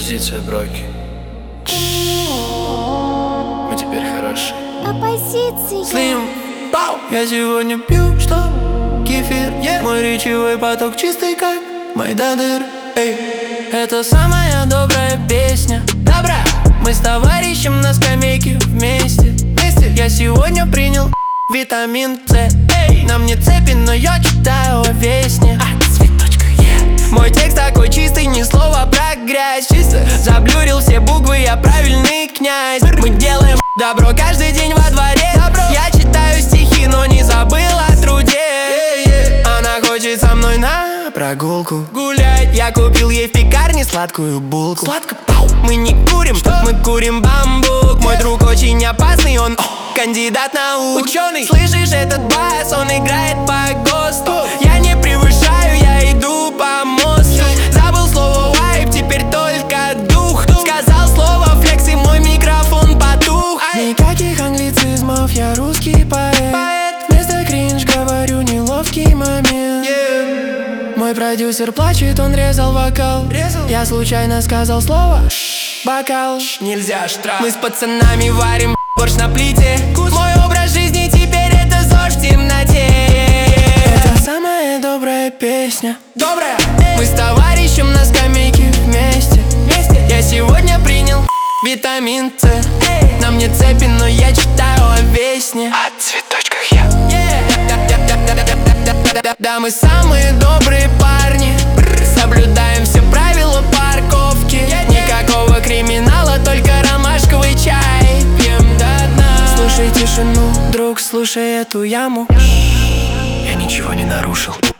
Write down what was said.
Оппозиция браки. Мы теперь хороши. Оппозиция. Слим, я сегодня пью, что? Кефир, мой речевой поток чистый, как Майдадыр. Эй, это самая добрая песня. Добрая. Мы с товарищем на скамейке вместе. Я сегодня принял витамин С. На мне цепи, но я читаю о весне. Мой текст такой чистый, ни слова про грязь. Заблюрил все буквы, я правильный князь. Мы делаем добро каждый день во дворе. Я читаю стихи, но не забыл о труде. Она хочет со мной на прогулку гулять. Я купил ей в пекарне сладкую булку. Мы не курим, мы курим бамбук. Мой друг очень опасный, он кандидат наук. Ученый, слышишь этот бас, он играет по ГОСТу. Я не превышаю, я иду по мосту. Забыл слово вайб, теперь только дух. Сказал слово флекс, и мой микрофон потух. Никаких англицизмов, я русский поэт. Вместо кринж говорю неловкий момент. Мой продюсер плачет, он резал вокал. Я случайно сказал слово бокал. Нельзя штраф. Мы с пацанами варим борщ на плите. Мой образ жизни теперь это ЗОЖ в темноте. Это самая добрая песня. Добрая. Мы с товарищем на скамейке вместе. Я сегодня принял витамин С. На мне цепи, но я читаю о весне. О цветочках я. Да, мы самые добрые парни. Соблюдаем все правила парковки. Никакого криминала, только ромашковый чай. Пьем до дна. Слушай тишину, друг, слушай эту яму. Я ничего не нарушил.